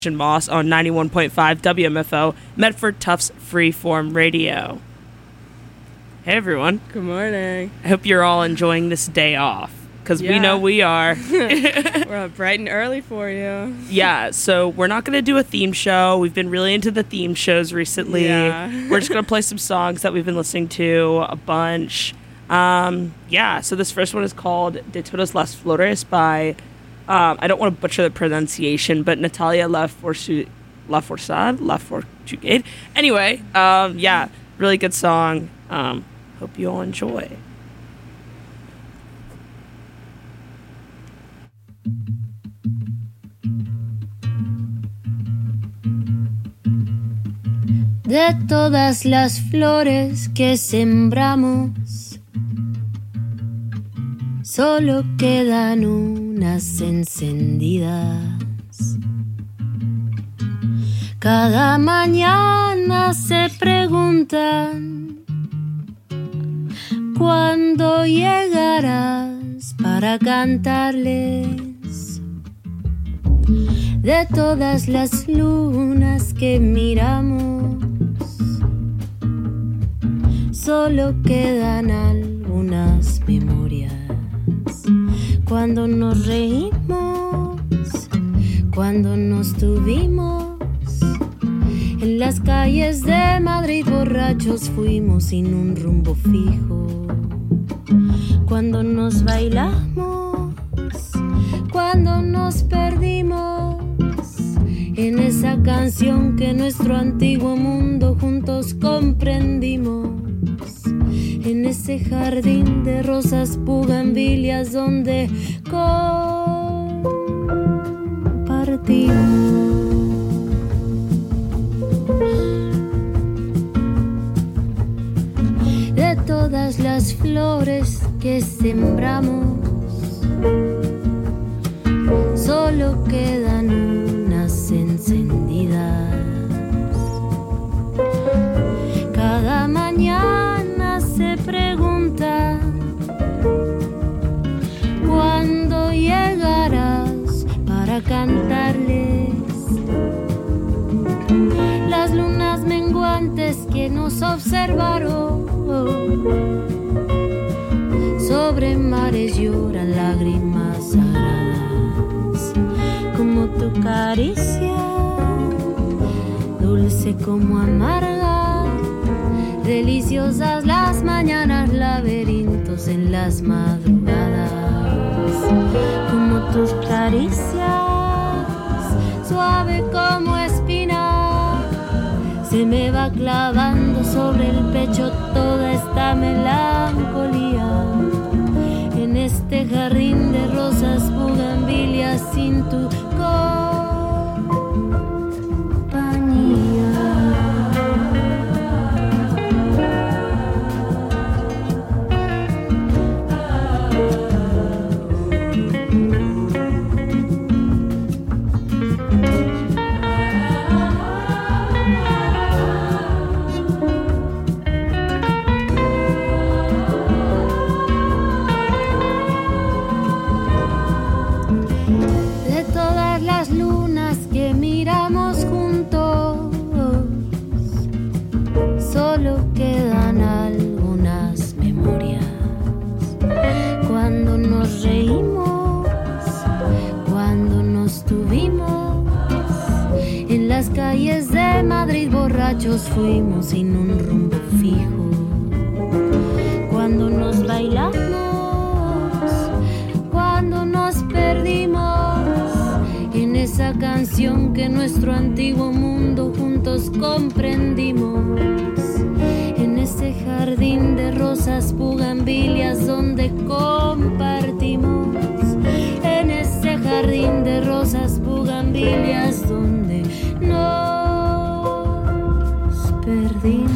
Moss on 91.5 WMFO, Medford Tufts Freeform Radio. Hey everyone. Good morning. I hope you're all enjoying this day off, because we know we are. We're up bright and early for you. Yeah, so we're not going to do a theme show. We've been really into the theme shows recently. Yeah. We're just going to play some songs that we've been listening to a bunch. So this first one is called De Todas las Flores by... I don't want to butcher the pronunciation, but Natalia Lafourcade. Anyway, really good song. Hope you all enjoy. De todas las flores que sembramos, solo quedan unas encendidas. Cada mañana se preguntan ¿cuándo llegarás para cantarles? De todas las lunas que miramos, solo quedan algunas memorias. Cuando nos reímos, cuando nos tuvimos, en las calles de Madrid borrachos fuimos sin un rumbo fijo. Cuando nos bailamos, cuando nos perdimos, en esa canción que nuestro antiguo mundo juntos comprendimos. En ese jardín de rosas bugambilias donde compartimos. De todas las flores que sembramos, solo quedan unas encendidas. Cada mañana se pregunta ¿cuándo llegarás para cantarles? Las lunas menguantes que nos observaron sobre mares lloran lágrimas sagradas, como tu caricia, dulce como amarga. Deliciosas las mañanas, laberintos en las madrugadas, como tus caricias, suave como espina, se me va clavando sobre el pecho toda esta melancolía. En este jardín de rosas bugambilias sin tu calles de Madrid borrachos fuimos sin un rumbo fijo. Cuando nos bailamos, cuando nos perdimos, en esa canción que nuestro antiguo mundo juntos comprendimos. En ese jardín de rosas bugambilias donde compartimos. En ese jardín de rosas bugambilias donde nos perdimos.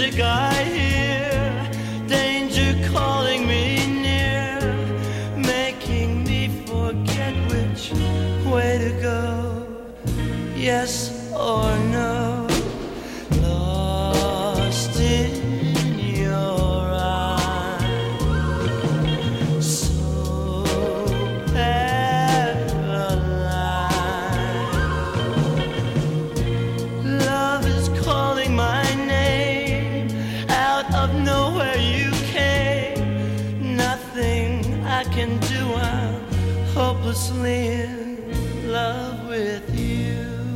music I hear, danger calling me near, making me forget which way to go, yes or no, lost in your eyes, so paralyzed. Love is calling my name, out of nowhere you came, nothing I can do, I'm hopelessly in love with you.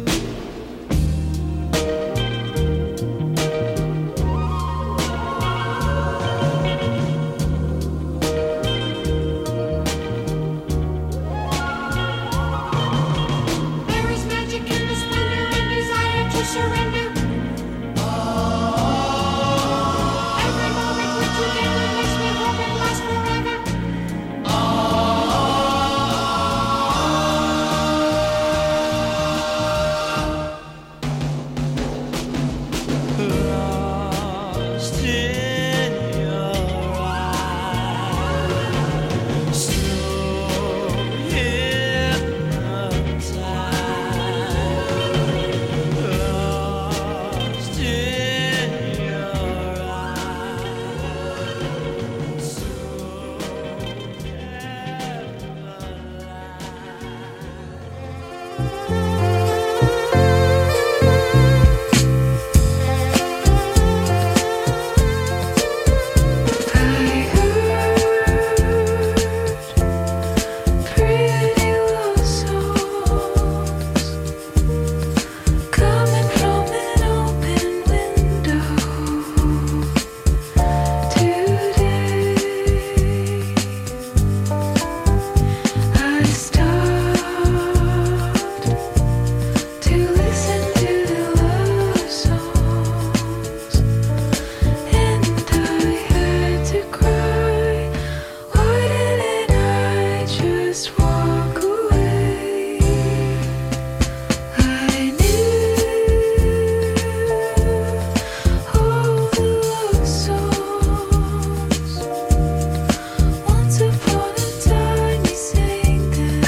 There is magic in the splendor and desire to surrender. Every moment we're together makes me hope it lasts forever. Lost in your eyes, so hypnotized. Lost in your eyes, so Pretty love songs coming from an open window today. I stopped to listen to the love songs, and I had to cry. Why didn't I just walk away? I knew all the love songs. Once upon a time you sang them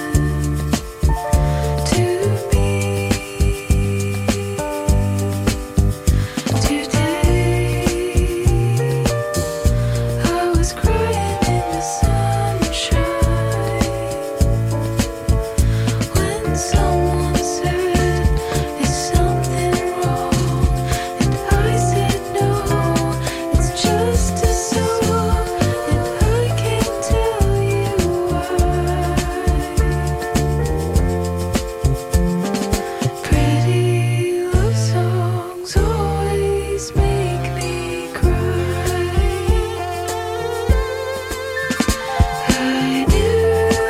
to me. Today I was crying in the sunshine when someone said, "Is something wrong?" And I said, "No, it's just a song, and I can't tell you why." Pretty love songs always make me cry. I knew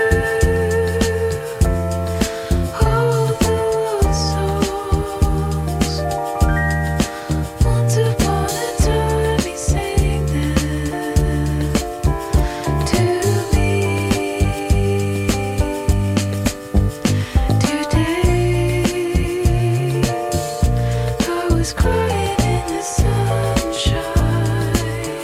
all the love songs. Once upon a time he sang them to me. Today I was crying in the sunshine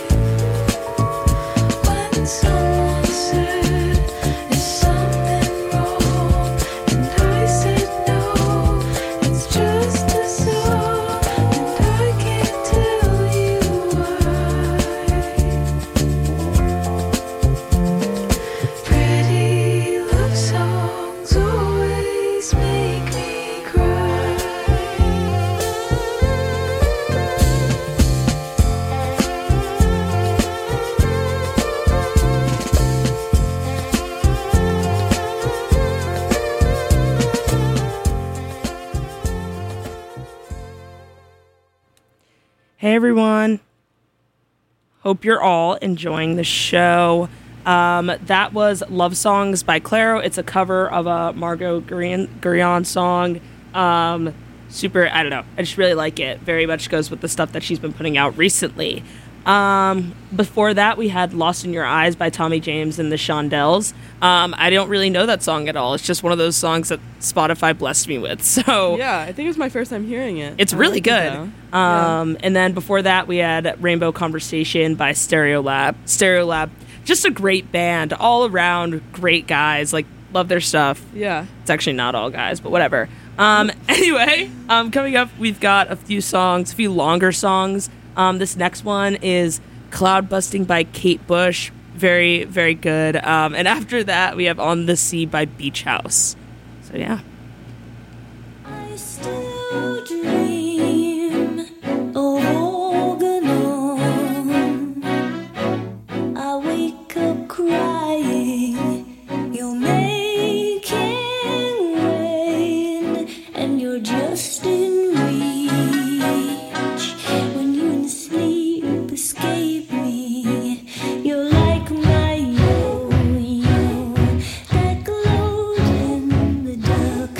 when someone said, "Is something wrong?" And I said, "No, it's just a song, and I can't tell you why." Pretty love songs always make me cry. Hey everyone. Hope you're all enjoying the show. That was Love Songs by Clairo. It's a cover of a Margot Guillaume song. Super, I don't know. I just really like it. Very much goes with the stuff that she's been putting out recently. Before that, we had Lost in Your Eyes by Tommy James and the Shondells. I don't really know that song at all. It's just one of those songs that Spotify blessed me with. So Yeah, I think it was my first time hearing it. it's I really liked it, good. though. Yeah. And then before that, we had Rainbow Conversation by Stereolab. Stereolab, just a great band, all around great guys. Like, love their stuff. Yeah. It's actually not all guys, but whatever. Anyway, coming up, we've got a few longer songs. This next one is Cloud Busting by Kate Bush. Very, very good. And after that, we have On the Sea by Beach House. So, yeah. I still dream of Organon. I wake up crying. You're making rain, and you're just in reach. When you in sleep escape me, you're like my yo-yo that glowed in the dark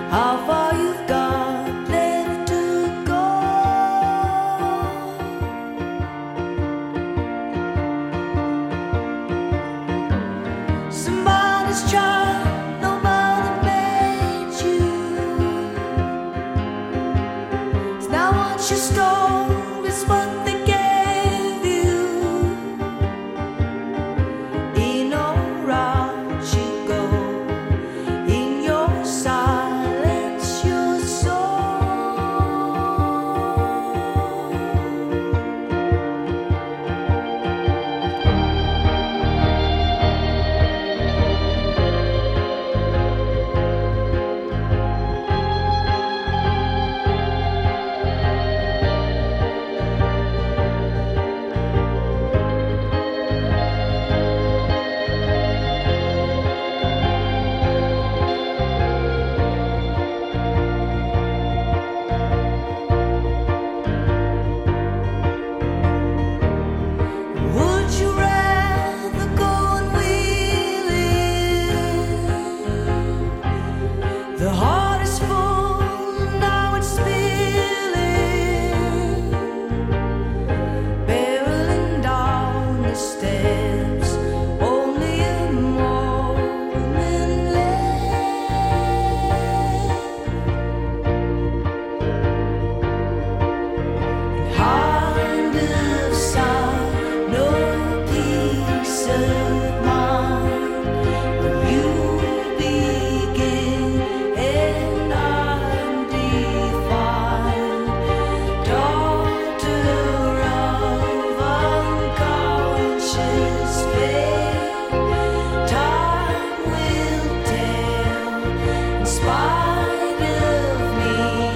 how far you've got left to go. Somebody's child, nobody made you. It's not what you stole, it's what they gave you. In or out you go, in your silence, your soul. Would you rather go and wheeling? The heart is full, now it's spilling, barreling down the steps, only a moment left. Heart of sound, no peace of mind. When you begin and undefined, daughter of unconscious fate, time will tell in spite of me.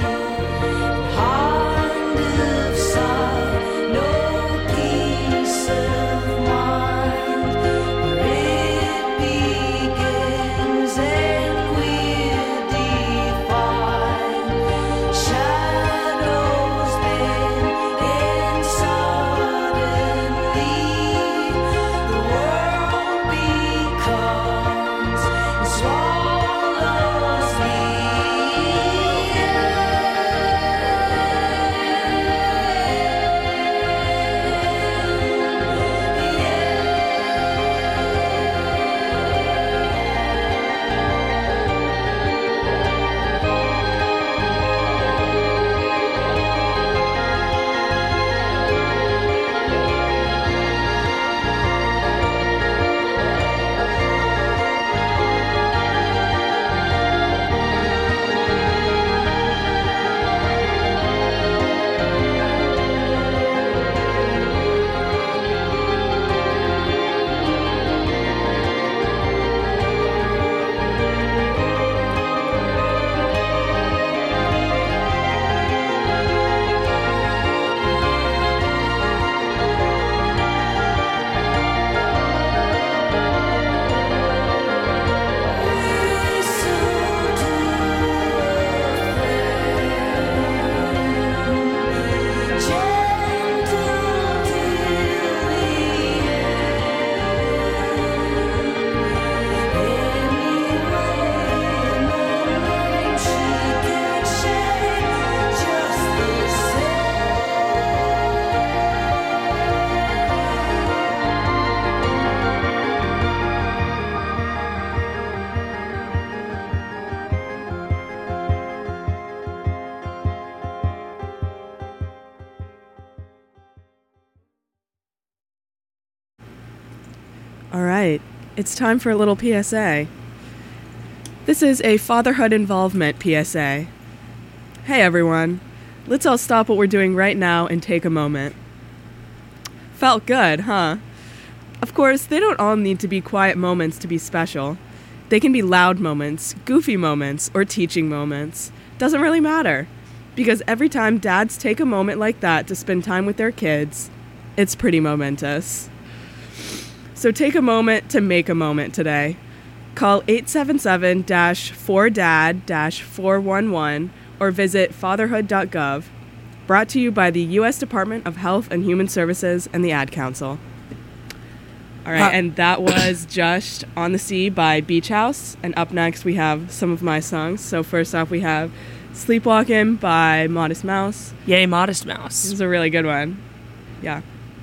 Hand of sight, no peace of mind. Where it begins and we're defined. Shadows bend and suddenly the world becomes and swallows me. All right, it's time for a little PSA. This is a fatherhood involvement PSA. Hey everyone, let's all stop what we're doing right now and take a moment. Felt good, huh? Of course, they don't all need to be quiet moments to be special. They can be loud moments, goofy moments, or teaching moments. Doesn't really matter. Because every time dads take a moment like that to spend time with their kids, it's pretty momentous. So take a moment to make a moment today. Call 877-4DAD-411 or visit fatherhood.gov. Brought to you by the U.S. Department of Health and Human Services and the Ad Council. All right, and that was Just on the Sea by Beach House. And up next, we have some of my songs. So first off, we have Sleepwalkin' by Modest Mouse. Yay, Modest This Mouse. is a really good one. Yeah.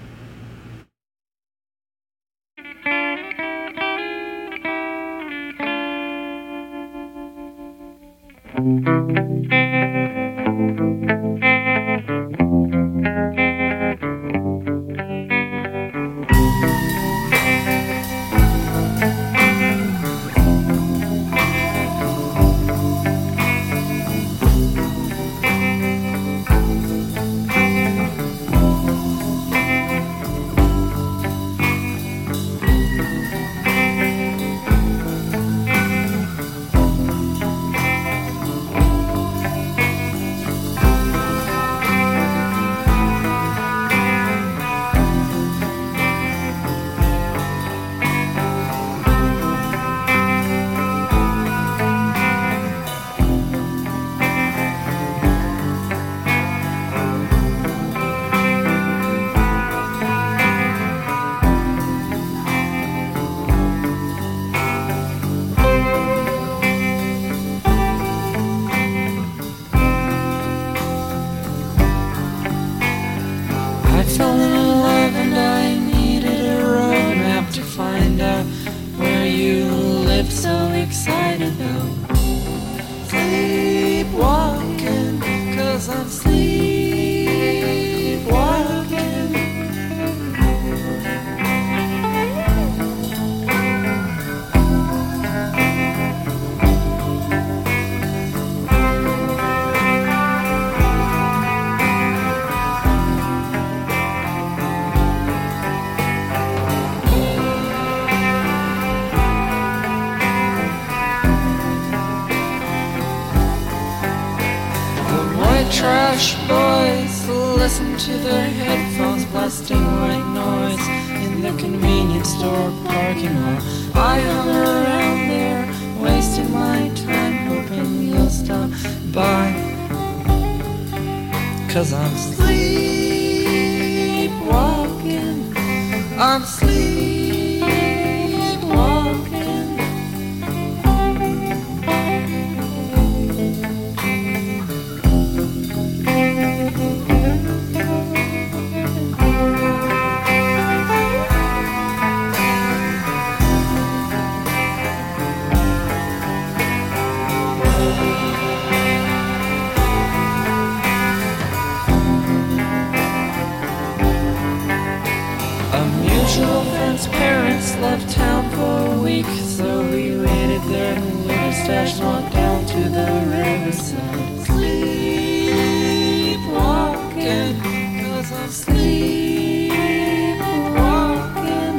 I fell in love and I needed a roadmap to find out where you live. So excited though, sleepwalking, 'cause I'm sleepwalking. Trash boys listen to their headphones blasting white noise in the convenience store parking lot. I hung around there, wasting my time, hoping you'll stop by. 'Cause I'm sleepwalking, I'm sleepwalking. Friend's parents left town for a week, so we waited there in the little stash, walked down to the riverside. Sleepwalking, 'cause I'm sleepwalking.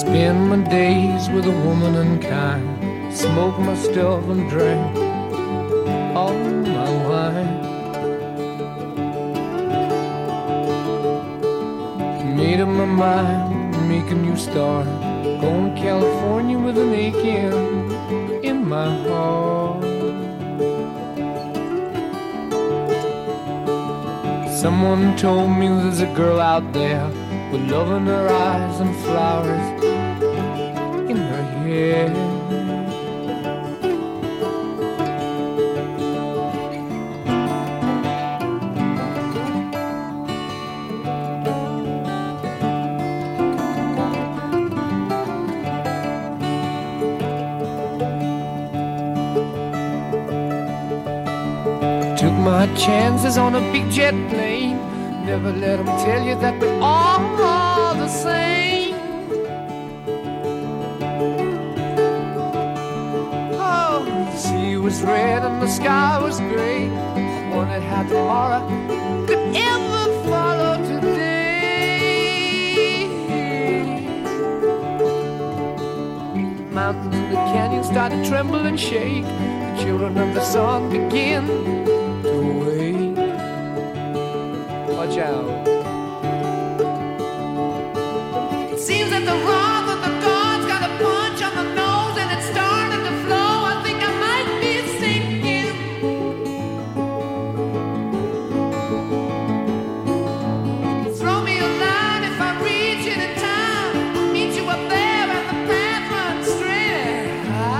Spend my days with a woman unkind, smoke my stuff and drink all my wine. Made up my mind, make a new start, going to California with an aching in my heart. Someone told me there's a girl out there with love in her eyes and flowers in her hair. Took my chances on a big jet plane. Never let them tell you that we're all the same. Oh, the sea was red and the sky was gray. I wondered how tomorrow could ever follow today. The mountains and the canyons started to tremble and shake. The children of the sun began to wake. Watch out. It seems that the wrath of the gods got a punch on the nose and it started to flow. I think I might be sinking. Throw me a line if I reach it in time. I'll meet you up there and the path runs straight.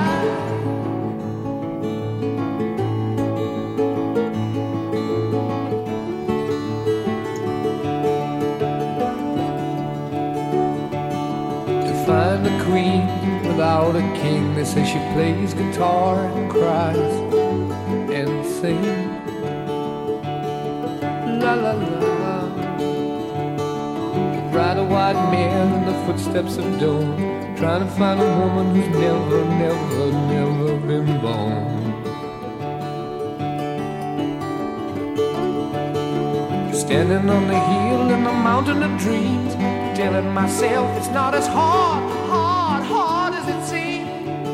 Find a queen without a king. They say she plays guitar and cries and sings. La la la. Ride a white mare in the footsteps of dawn, trying to find a woman who's never, never, never been born. Standing on the hill in the mountain of dreams, telling myself it's not as hard as it seems.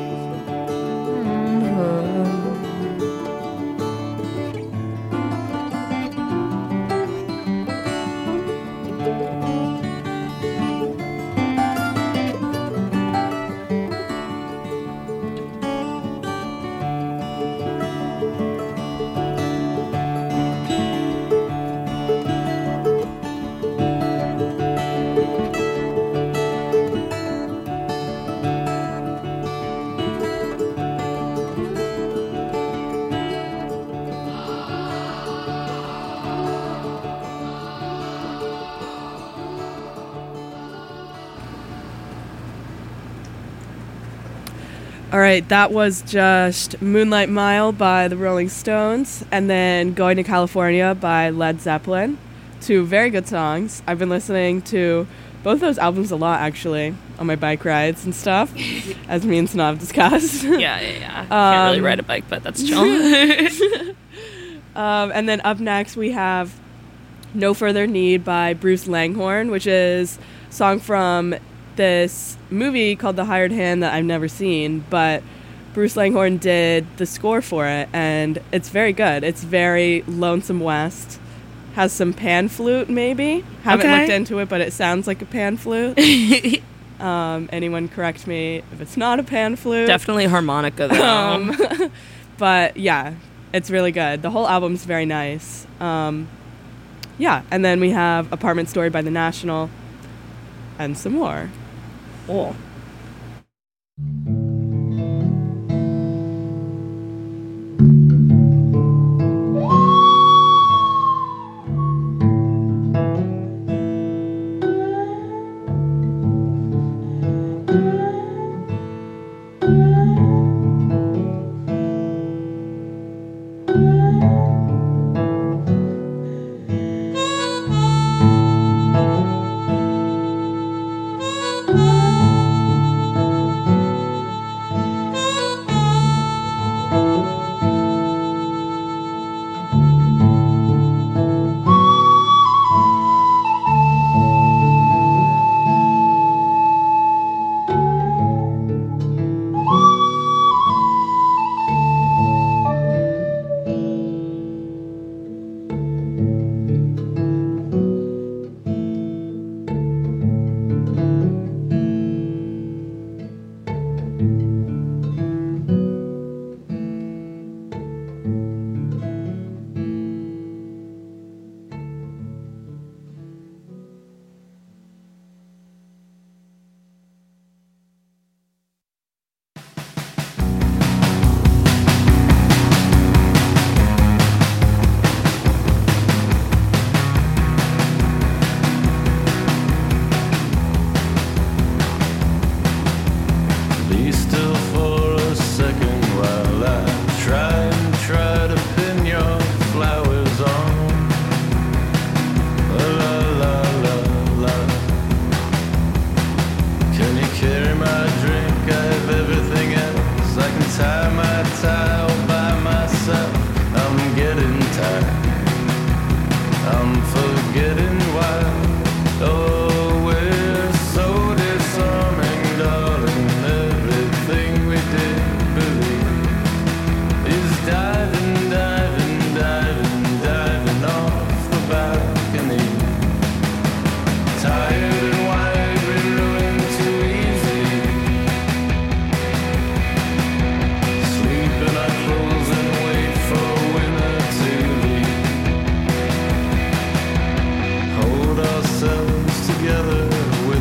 All right, that was just Moonlight Mile by the Rolling Stones and then Going to California by Led Zeppelin. Two very good songs. I've been listening to both those albums a lot, actually, on my bike rides and stuff, as me and Snob discussed. Yeah. Can't really ride a bike, but that's chill. And then up next we have No Further Need by Bruce Langhorne, which is a song from this movie called The Hired Hand that I've never seen, but Bruce Langhorne did the score for it, and it's very good. It's very Lonesome West. Has some pan flute, maybe. Haven't looked into it, but it sounds like a pan flute. Anyone correct me if it's not a pan flute. Definitely harmonica, though. But yeah, it's really good. The whole album's very nice. Yeah, and then we have Apartment Story by The National and some more. Cool.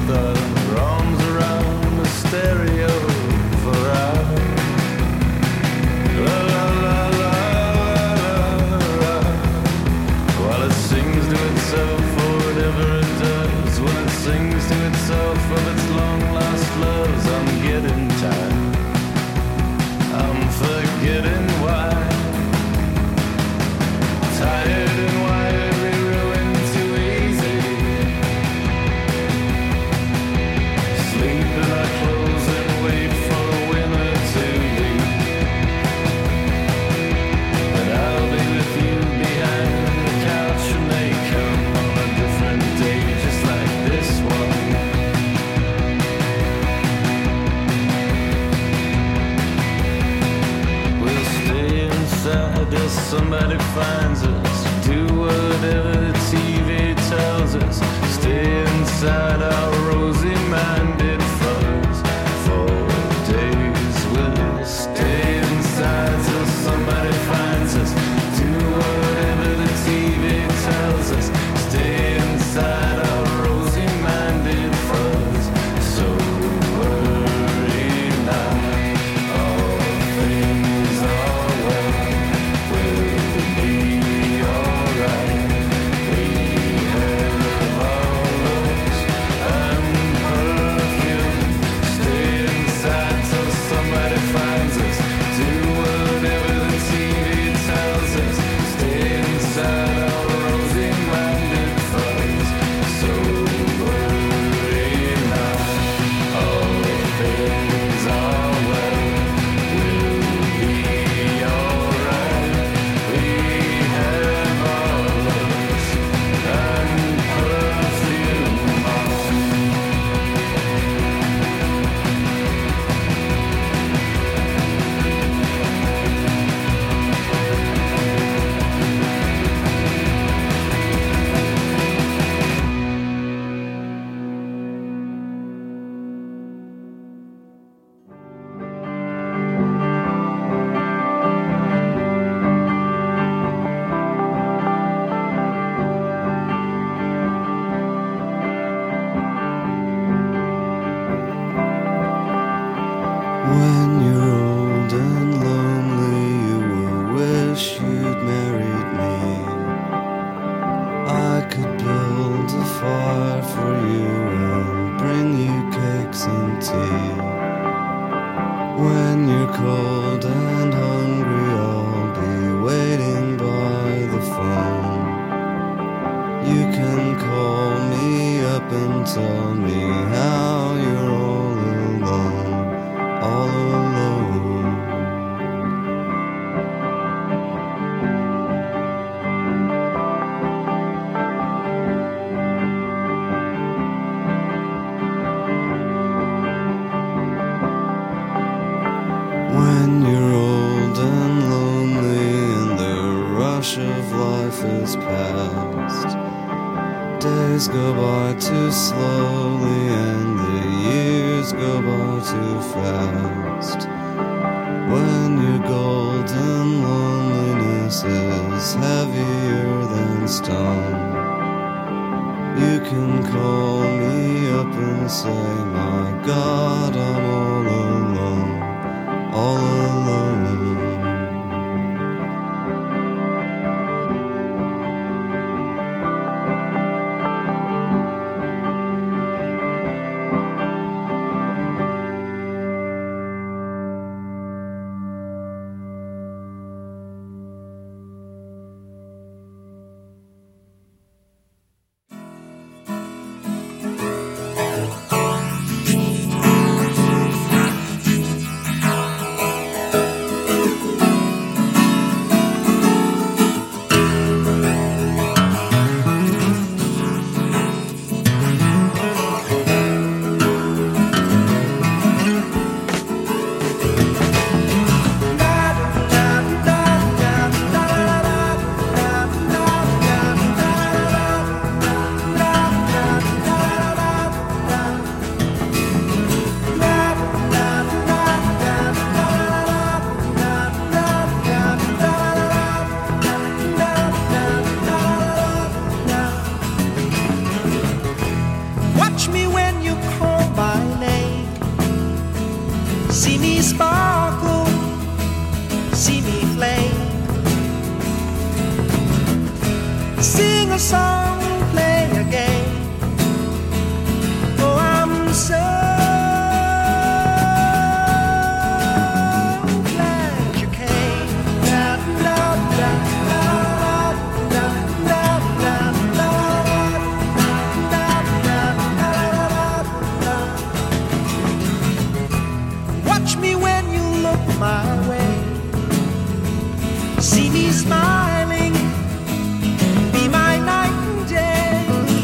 with our arms around the stereo for hours. La la la la la la. While it sings to itself or whatever it does, when it sings to itself of its long lost loves, I'm getting tired. I'm forgetting why. Tired and wired, we ruin too easy. Sleep in our clothes and wait for the winter to leave. And I'll be with you behind the couch when they come on a different day, just like this one. We'll stay inside till somebody finds us. Do whatever the TV tells us. Stay inside our rosy-minded fuzz. For days we'll stay inside till somebody finds us. Do whatever the TV tells us. Stay inside our rosy-minded fuzz. So worry not, all things are well. We'll be alright. We have our looks and perfume. Stay inside till somebody finds us. Do whatever the TV tells us. Stay inside our rosy-minded fuzz. So worry not, all things are well. We'll be alright. We have our looks and perfume on. When you're old and lonely, you will wish you'd married me. I could build a fire for you and bring you cakes and tea. When you're cold and hungry, I'll be waiting by the phone. You can call me up and tell me how you're all alone. All alone. When you're old and lonely and the rush of life is past, days go by too slowly and the years go by too fast. When your golden loneliness is heavier than stone, you can call me up and say, my God, I'm all alone, all alone. See me sparkle, see me flame. Sing a song, play a game. Oh, I'm so glad you came. Da, da, da, da, da, da, da, da, da, da. Watch me when you look my way. See me smiling, be my night and day.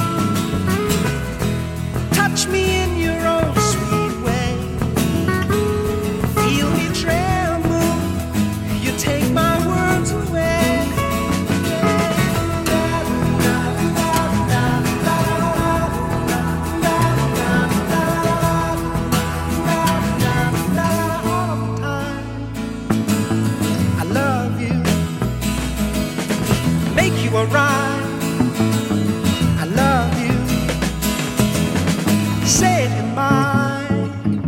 Touch me in your own sweet way. Feel me tremble, you take my words away. I love you, make you a rhyme. I love you, say it in mine.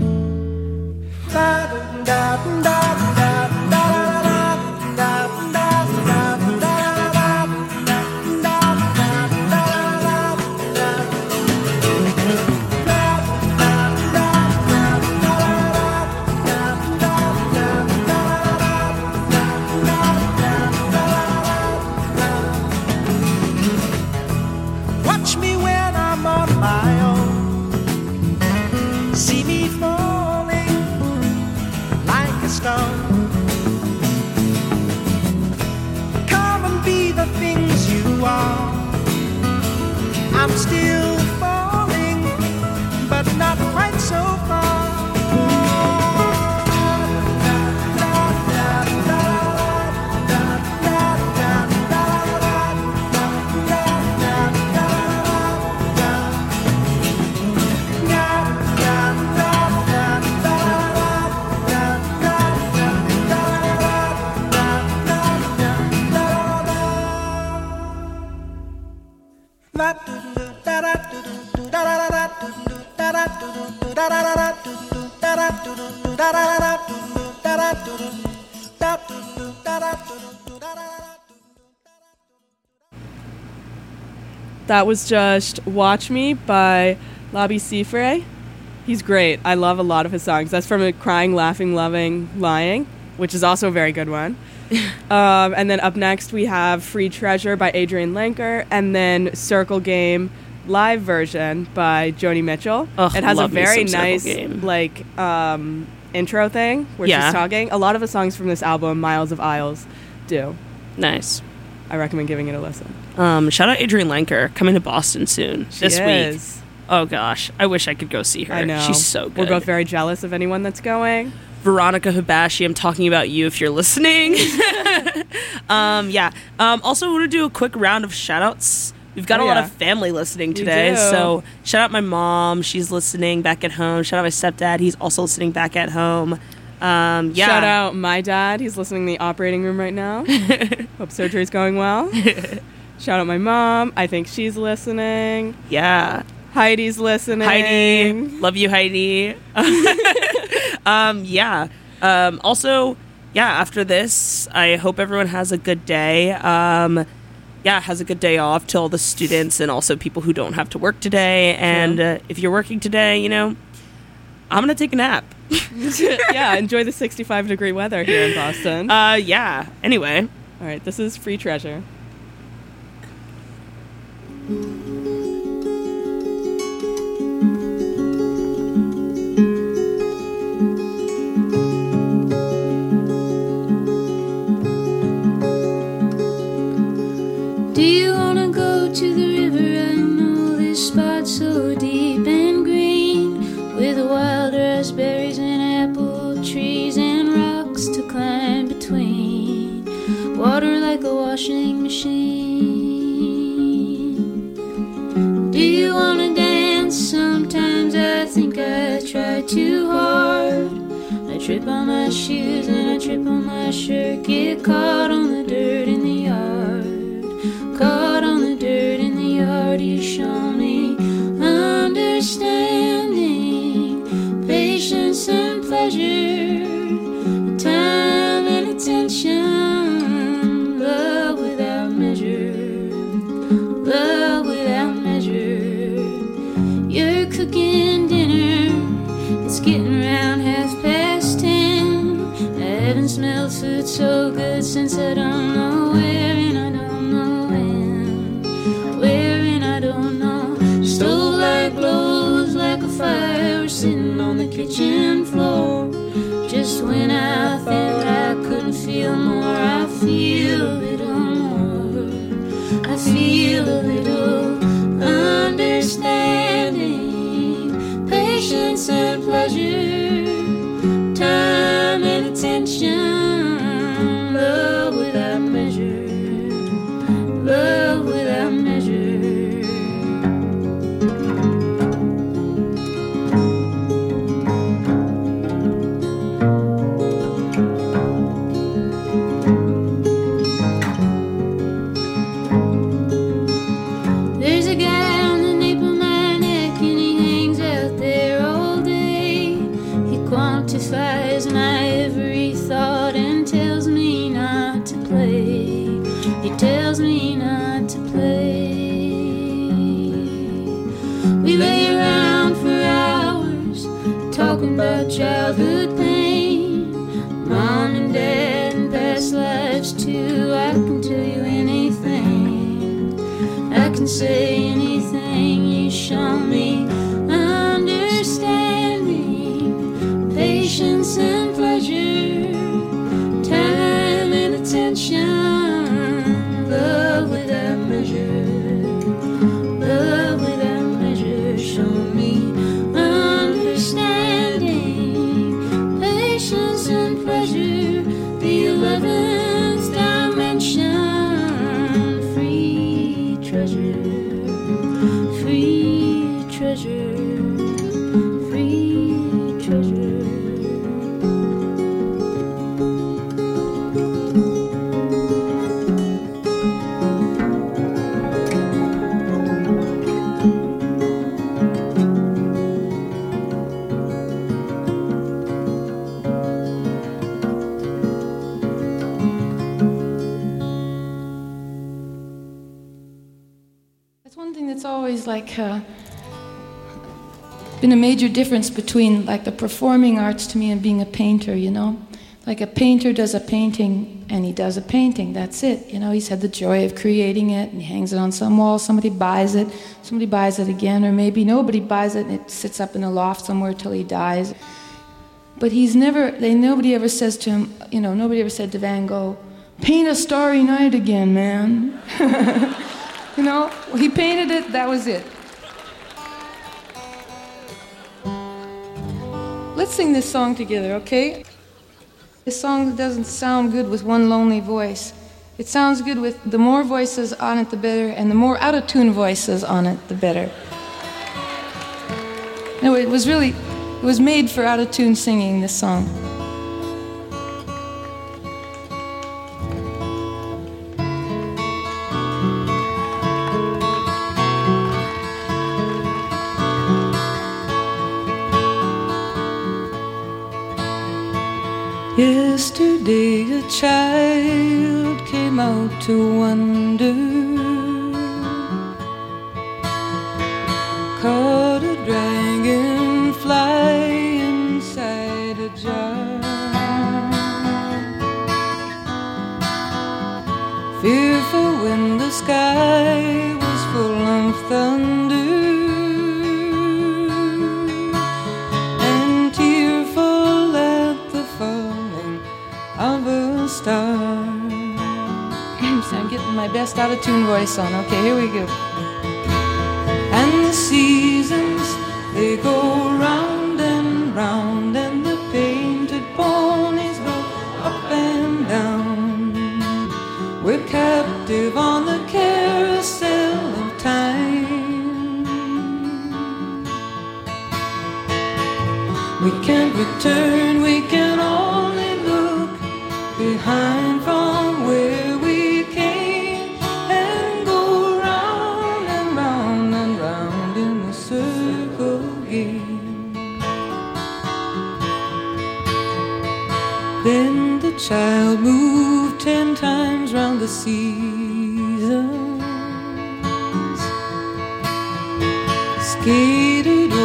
Da da da da da da da da da. Watch me when I'm on my own. See me falling like a stone. Come and be the things you are. I'm still falling, but not quite so far. That was just Watch Me by Labi Siffre. He's great. I love a lot of his songs. That's from a Crying, Laughing, Loving, Lying, which is also a very good one. And then up next we have Free Treasure by Adrian Lenker, and then Circle Game live version by Joni Mitchell. Ugh, it has a love me very some Circle nice Game. like intro thing where Yeah. she's talking. A lot of the songs from this album, Miles of Isles, do. Nice. I recommend giving it a listen. Shout out Adrian Lenker, coming to Boston soon. This week. is. Oh gosh, I wish I could go see her. I know. She's so good. We're both very jealous of anyone that's going. Veronica Hibashi, I'm talking about you if you're listening. Yeah. Also, want to do a quick round of shout outs. We've got Oh, a lot yeah. of family listening today. do. So shout out my mom. She's listening back at home. Shout out my stepdad. He's also listening back at home. Yeah. Shout out my dad. He's listening in the operating room right now. Hope surgery's going well. Shout out my mom. I think she's listening. Yeah. Heidi's listening. Heidi. Love you, Heidi. Yeah. Also, yeah, after this, I hope everyone has a good day. Yeah, has a good day off to all the students and also people who don't have to work today. And if you're working today, you know, I'm going to take a nap. Yeah, enjoy the 65-degree weather here in Boston. Yeah. Anyway. All right, this is Free Treasure. Do you wanna go to the river? I know this spot so deep and green, with wild raspberries and apple trees and rocks to climb between, water like a washing machine. Do you wanna dance? Sometimes I think I try too hard. I trip on my shoes and I trip on my shirt, get caught on the dirt in the yard. Caught on the dirt in the yard, you show me understanding, patience and pleasure. you're cooking dinner. It's getting around 10:30. I haven't smelled food so good since I don't know where and I don't know when. Where and I don't know. Stove light glows like a fire. We're sitting on the kitchen floor. Just when I thought I couldn't feel more, I feel a little more. I feel a little understanding, patience and pleasure, time and attention, love without measure, love without measure. There's a guy on the nape of my neck and he hangs out there all day. He quantifies my every thought and tells me not to play. He tells me not to play. We lay around for hours talking about childhood pain, mom and dad and past lives too. I can tell you anything, I can say anything. You show me understanding, patience and pleasure, time and attention, love without measure, love without measure. Show me understanding, patience and pleasure, the 11th dimension, free treasure, free treasure, free treasure. That's one thing that's always been a major difference between like the performing arts to me and being a painter, you know? Like a painter does a painting and he does a painting, that's it. You know, he's had the joy of creating it and he hangs it on some wall, somebody buys it again, or maybe nobody buys it and it sits up in a loft somewhere till he dies. But nobody ever says to him, you know, nobody ever said to Van Gogh, paint a starry night again, man. You know, he painted it, that was it. Let's sing this song together, okay? This song doesn't sound good with one lonely voice. It sounds good with the more voices on it, the better, and the more out-of-tune voices on it, the better. No, it was made for out-of-tune singing, this song. Yesterday a child came out to wonder, caught a dragonfly inside a jar. Fearful when the sky was full of thunder, and tearful at the falling of a star. So I'm getting my best out-of-tune voice on. Okay, here we go. And the seasons, they go round and round, and the painted ponies go up and down. We're captive on the carousel of time. We can't return, we can only look behind from where we came, and go round and round and round in a circle game. Then the child moved 10 times round the seasons, skated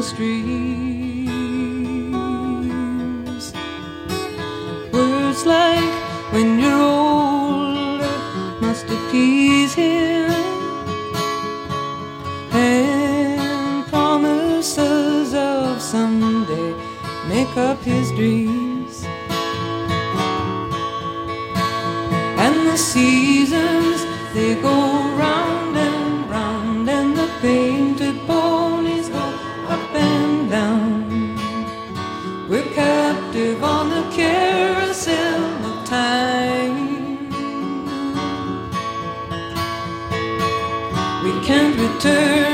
streams. Words like when you're older must appease him, and promises of someday make up his dreams. And the seasons, they go